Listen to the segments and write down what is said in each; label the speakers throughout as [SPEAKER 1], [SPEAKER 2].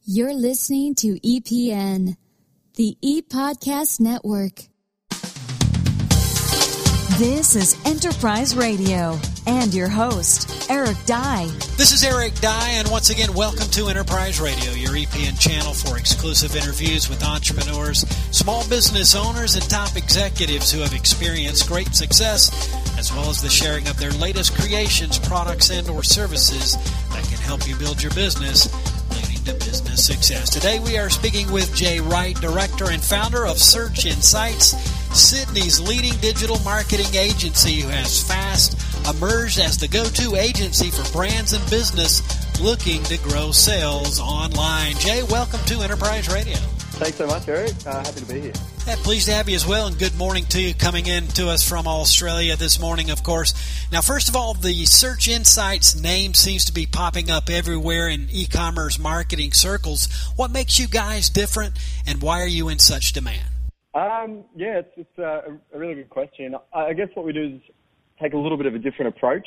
[SPEAKER 1] You're listening to EPN, the ePodcast Network. This is Enterprise Radio and your host, Eric Dye.
[SPEAKER 2] This is Eric Dye, and once again, welcome to Enterprise Radio, your EPN channel for exclusive interviews with entrepreneurs, small business owners, and top executives who have experienced great success, as well as the sharing of their latest creations, products, and or services that can help you build your business, leading to business success. Today, we are speaking with Jay Wright, director and founder of Search Insights, Sydney's leading digital marketing agency, who has fast emerged as the go-to agency for brands and business looking to grow sales online. Jay, welcome to Enterprise Radio.
[SPEAKER 3] Thanks so much, Eric. Happy to be here.
[SPEAKER 2] Yeah, pleased to have you as well, and good morning to you coming in to us from Australia this morning, of course. Now, first of all, the Search Insights name seems to be popping up everywhere in e-commerce marketing circles. What makes you guys different, and why are you in such demand?
[SPEAKER 3] It's a really good question. I guess what we do is take a little bit of a different approach.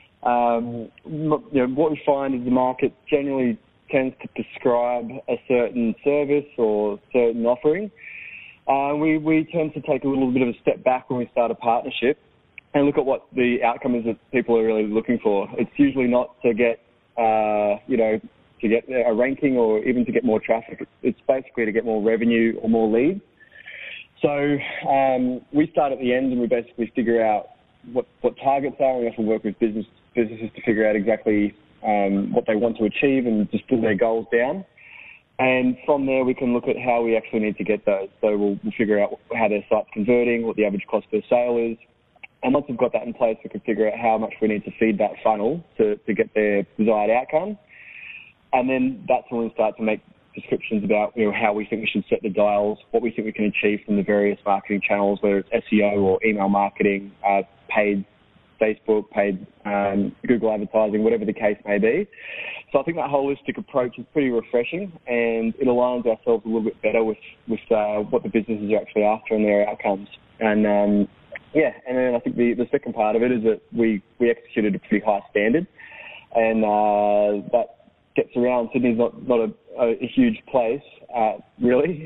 [SPEAKER 3] What we find is the market generally tends to prescribe a certain service or certain offering. We tend to take a little bit of a step back when we start a partnership and look at what the outcome is that people are really looking for. It's usually not to get, to get a ranking or even to get more traffic. It's basically to get more revenue or more leads. So we start at the end and we basically figure out what targets are. We often work with businesses to figure out exactly what they want to achieve and distill their goals down. And from there, we can look at how we actually need to get those. So we'll figure out how their site's converting, what the average cost per sale is. And once we've got that in place, we can figure out how much we need to feed that funnel to get their desired outcome. And then that's when we start to make descriptions about how we think we should set the dials, what we think we can achieve from the various marketing channels, whether it's SEO or email marketing, paid Facebook, paid Google advertising, whatever the case may be. So I think that holistic approach is pretty refreshing, and it aligns ourselves a little bit better with what the businesses are actually after and their outcomes. And and then I think the second part of it is that we executed a pretty high standard, and that gets around. Sydney's not a huge place, really.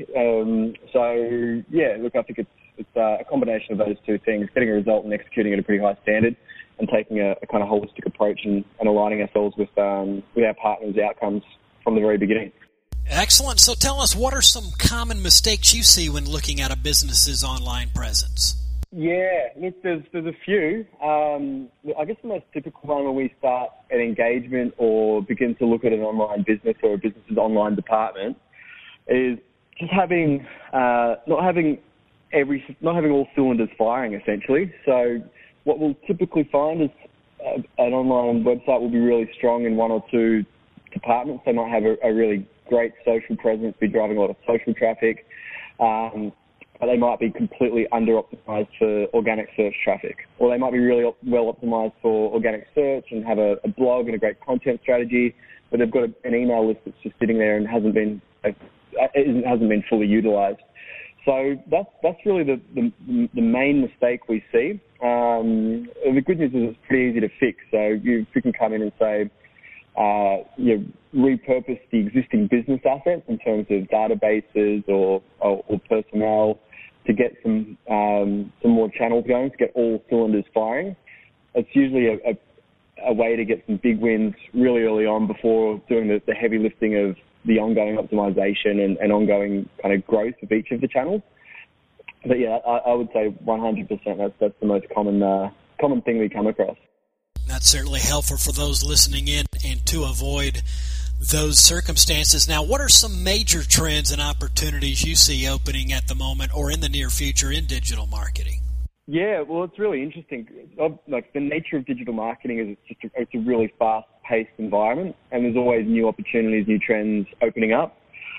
[SPEAKER 3] I think it's a combination of those two things: getting a result and executing at a pretty high standard, and taking a kind of holistic approach and aligning ourselves with our partners' outcomes from the very beginning.
[SPEAKER 2] Excellent. So tell us, what are some common mistakes you see when looking at a business's online presence?
[SPEAKER 3] Yeah, there's a few. I guess the most typical one when we start an engagement or begin to look at an online business or a business's online department is just not having all cylinders firing, essentially. So what we'll typically find is an online website will be really strong in one or two departments. They might have a really great social presence, be driving a lot of social traffic. But they might be completely under-optimized for organic search traffic. Or they might be really well-optimized for organic search and have a blog and a great content strategy, but they've got an email list that's just sitting there and hasn't been fully utilized. So that's really the main mistake we see. The good news is it's pretty easy to fix. So you can come in and say, repurpose the existing business assets in terms of databases or personnel to get some more channels going, to get all cylinders firing. It's usually a way to get some big wins really early on before doing the heavy lifting of the ongoing optimization and ongoing kind of growth of each of the channels. But yeah, I would say 100% that's the most common thing we come across.
[SPEAKER 2] That's certainly helpful for those listening in and to avoid those circumstances. Now, what are some major trends and opportunities you see opening at the moment or in the near future in digital marketing?
[SPEAKER 3] Yeah, well, it's really interesting. Like, the nature of digital marketing is it's a really fast-paced environment, and there's always new opportunities, new trends opening up.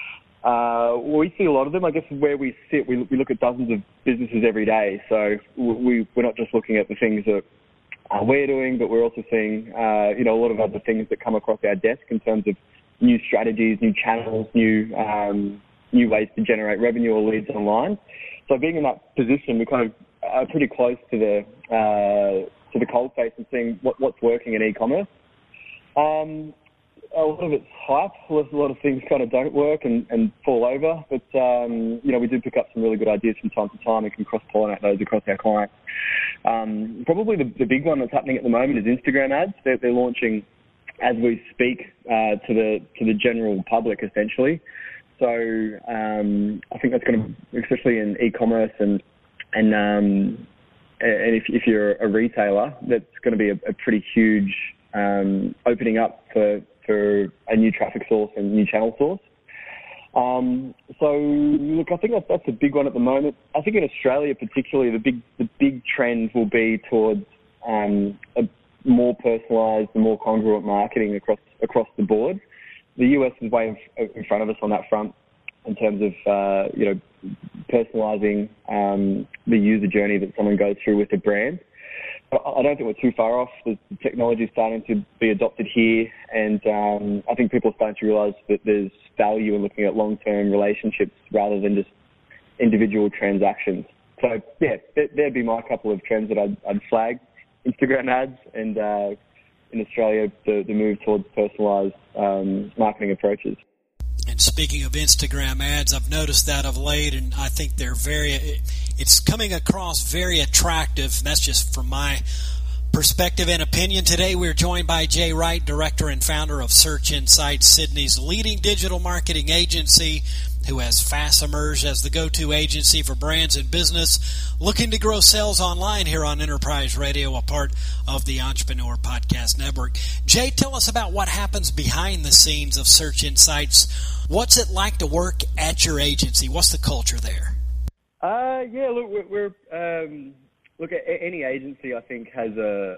[SPEAKER 3] We see a lot of them. I guess where we sit, we look at dozens of businesses every day. So we're not just looking at the things that we're doing, but we're also seeing a lot of other things that come across our desk in terms of new strategies, new channels, new ways to generate revenue or leads online. So being in that position, we kind of are pretty close to the cold face and seeing what's working in e-commerce. it's hype. A lot of things kind of don't work and fall over. But, we do pick up some really good ideas from time to time and can cross-pollinate those across our clients. Probably the big one that's happening at the moment is Instagram ads. They're launching as we speak to the general public, essentially. So I think that's going to, especially in e-commerce and if you're a retailer, that's going to be a pretty huge opening up for a new traffic source and new channel source. So look, I think that's a big one at the moment. I think in Australia particularly, the big trend will be towards a more personalised and more congruent marketing across the board. The US is way in front of us on that front in terms of personalising the user journey that someone goes through with a brand. I don't think we're too far off. The technology is starting to be adopted here, and I think people are starting to realise that there's value in looking at long-term relationships rather than just individual transactions. So, yeah, there'd be my couple of trends that I'd flag. Instagram ads and, in Australia, the move towards personalised marketing approaches.
[SPEAKER 2] And speaking of Instagram ads, I've noticed that of late, and I think it's coming across very attractive. That's just from my perspective and opinion. Today we're joined by Jay Wright, director and founder of Search Insights, Sydney's leading digital marketing agency, who has FastEmerge as the go-to agency for brands and business looking to grow sales online here on Enterprise Radio, a part of the Entrepreneur Podcast Network. Jay, tell us about what happens behind the scenes of Search Insights. What's it like to work at your agency? What's the culture there? Look,
[SPEAKER 3] any agency I think has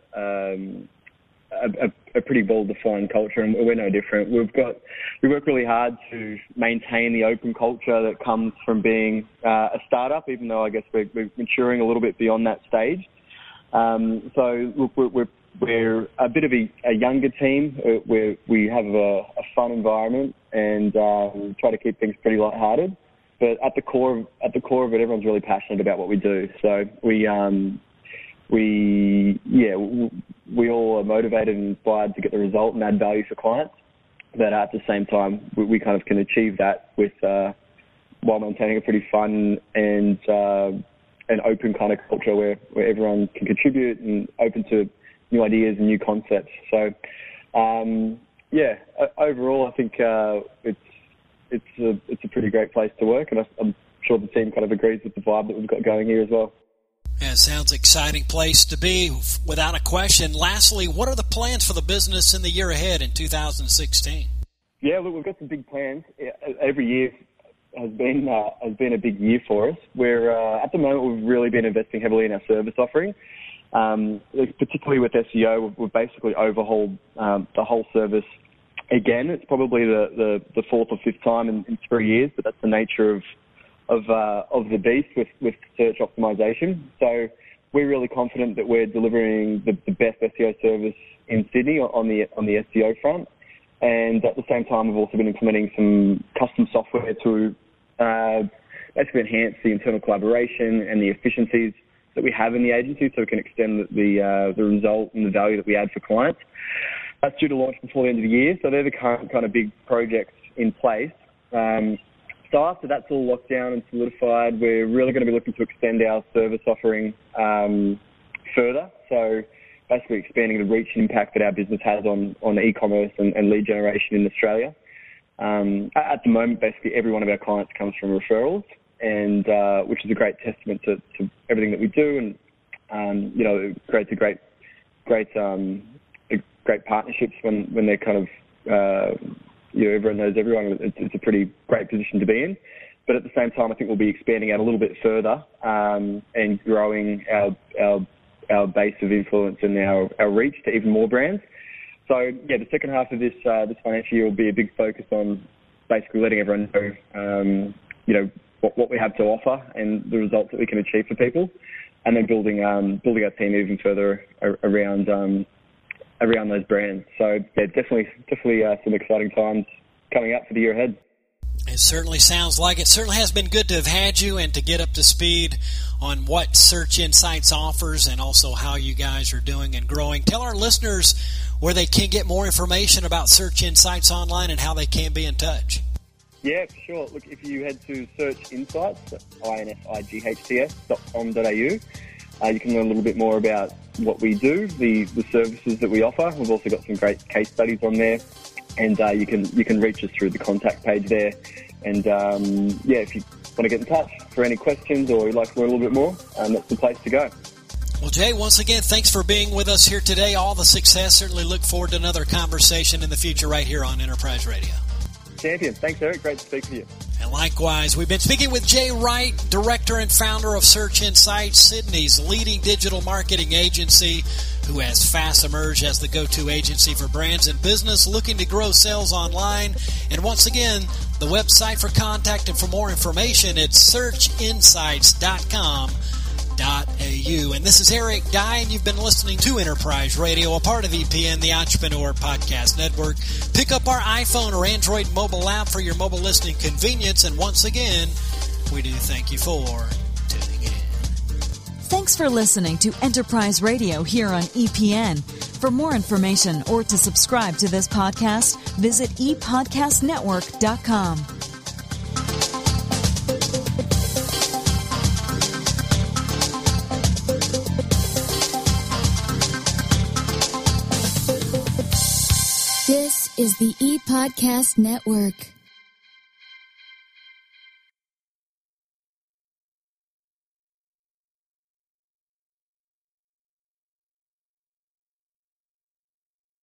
[SPEAKER 3] a pretty well-defined culture, and we're no different. We work really hard to maintain the open culture that comes from being a startup, even though I guess we're maturing a little bit beyond that stage. So look, we're a bit of a younger team. We have a fun environment and try to keep things pretty lighthearted. But at the core of it, everyone's really passionate about what we do. So we all are motivated and inspired to get the result and add value for clients. But at the same time, we kind of can achieve that with while maintaining a pretty fun and an open kind of culture where everyone can contribute and open to new ideas and new concepts. So overall, I think it's a pretty great place to work, and I'm sure the team kind of agrees with the vibe that we've got going here as well.
[SPEAKER 2] Yeah, sounds exciting place to be, without a question. Lastly, what are the plans for the business in the year ahead in 2016?
[SPEAKER 3] Yeah, look, we've got some big plans. Every year has been a big year for us. We're at the moment we've really been investing heavily in our service offering. Particularly with SEO, we've basically overhauled the whole service again. It's probably the fourth or fifth time in 3 years, but that's the nature of the beast with search optimization. So we're really confident that we're delivering the best SEO service in Sydney on the SEO front. And at the same time, we've also been implementing some custom software to basically enhance the internal collaboration and the efficiencies that we have in the agency, so we can extend the result and the value that we add for clients. That's due to launch before the end of the year. So they're the current kind of big projects in place. So after that's all locked down and solidified, we're really going to be looking to extend our service offering further. So basically expanding the reach and impact that our business has on e-commerce and lead generation in Australia. At the moment, basically every one of our clients comes from referrals, and which is a great testament to everything that we do, and it creates a great partnerships when they're kind of everyone knows everyone. It's a pretty great position to be in. But at the same time, I think we'll be expanding out a little bit further and growing our base of influence and our reach to even more brands. So yeah, the second half of this financial year will be a big focus on basically letting everyone know what we have to offer and the results that we can achieve for people, and then building our team even further around those brands. So yeah, definitely some exciting times coming up for the year ahead.
[SPEAKER 2] It certainly sounds like it. Certainly has been good to have had you and to get up to speed on what Search Insights offers and also how you guys are doing and growing. Tell our listeners where they can get more information about Search Insights online and how they can be in touch?
[SPEAKER 3] Yeah, for sure. Look, if you head to Search Insights, insights.com.au, you can learn a little bit more about what we do, the services that we offer. We've also got some great case studies on there, and you can reach us through the contact page there. And if you want to get in touch for any questions or you'd like to learn a little bit more, that's the place to go.
[SPEAKER 2] Well, Jay, once again, thanks for being with us here today. All the success. Certainly look forward to another conversation in the future right here on Enterprise Radio.
[SPEAKER 3] Champion. Thanks, Eric. Great to speak with you.
[SPEAKER 2] And likewise, we've been speaking with Jay Wright, Director and Founder of Search Insights, Sydney's leading digital marketing agency, who has fast emerged as the go-to agency for brands and business looking to grow sales online. And once again, the website for contact and for more information, it's searchinsights.com.au. And this is Eric Dye, and you've been listening to Enterprise Radio, a part of EPN, the Entrepreneur Podcast Network. Pick up our iPhone or Android mobile app for your mobile listening convenience. And once again, we do thank you for tuning in.
[SPEAKER 1] Thanks for listening to Enterprise Radio here on EPN. For more information or to subscribe to this podcast, visit epodcastnetwork.com.
[SPEAKER 4] This is the ePodcast Network.